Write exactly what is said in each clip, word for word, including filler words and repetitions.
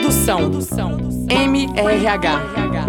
Produção M R H.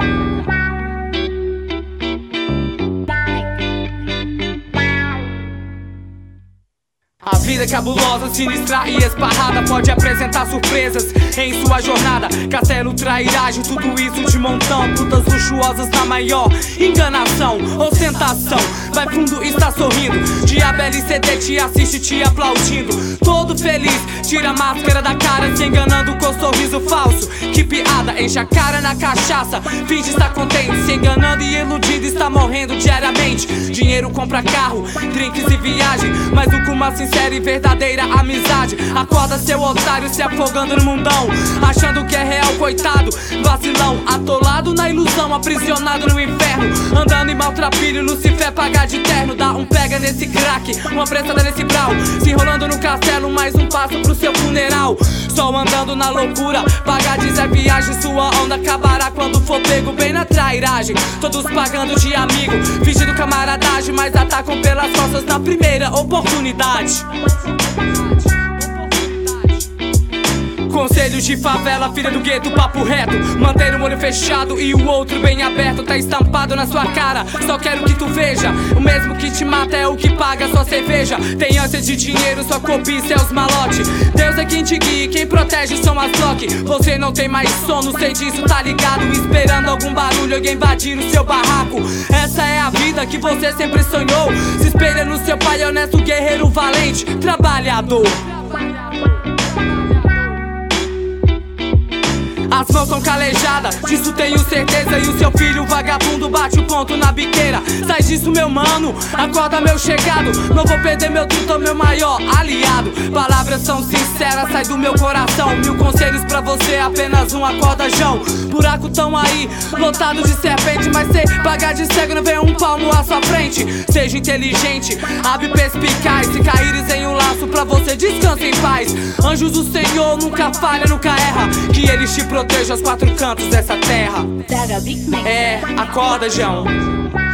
A vida é cabulosa, sinistra e esparrada, pode apresentar surpresas em sua jornada. Castelo, trairagem, tudo isso de montão. Putas luxuosas na maior enganação, ostentação. Vai fundo e está sorrindo, diabo L C D te assiste te aplaudindo. Todo feliz, tira a máscara da cara, se enganando com sorriso falso. Que piada, enche a cara na cachaça, finge estar contente, se enganando e iludido, está morrendo diariamente. Dinheiro compra carro, drinks e viagem, mas o com uma sincera e verdadeira amizade. Acorda seu otário se afogando no mundão, achando que é real, coitado, vacilão. Atolado na ilusão, aprisionado no inferno, andando em maltrapilho, Lucifer paga de terno. Dá um pega nesse crack, uma pressada nesse brau, se enrolando no castelo, mais um passo pro seu funeral. Sol andando na loucura, pagar de Zé Viagem, sua onda acabará quando for pego bem na trairagem. Todos pagando de amigo, fingindo camaradagem, mas atacam pelas costas na primeira oportunidade. Conselhos de favela, filha do gueto, papo reto. Manter um olho fechado e o outro bem aberto. Tá estampado na sua cara, só quero que tu veja. O mesmo que te mata é o que paga sua cerveja. Tem ânsia de dinheiro, sua cobiça é os malote. Deus é quem te guia, quem protege são as Loki. Você não tem mais sono, sei disso, tá ligado? Esperando algum barulho, alguém invadir o seu barraco. Essa é a vida que você sempre sonhou. Se espelha no seu pai honesto, guerreiro valente, trabalhador. As mãos são calejadas, disso tenho certeza. E o seu filho vagabundo bate o ponto na biqueira. Sai disso, meu mano, acorda, meu chegado. Não vou perder meu truto, meu maior aliado. Palavras são sinceras, sai do meu coração. Mil conselhos pra você, apenas um acorda, João. Buraco tão aí, lotado de serpente, mas cê pagar de cego, não vê um palmo à sua frente. Seja inteligente, abre perspicaz. Se caíres em um laço pra você, descansa em paz. Anjos do Senhor nunca falha, nunca erra. Que eles te protejam aos quatro cantos dessa terra. É, acorda, João.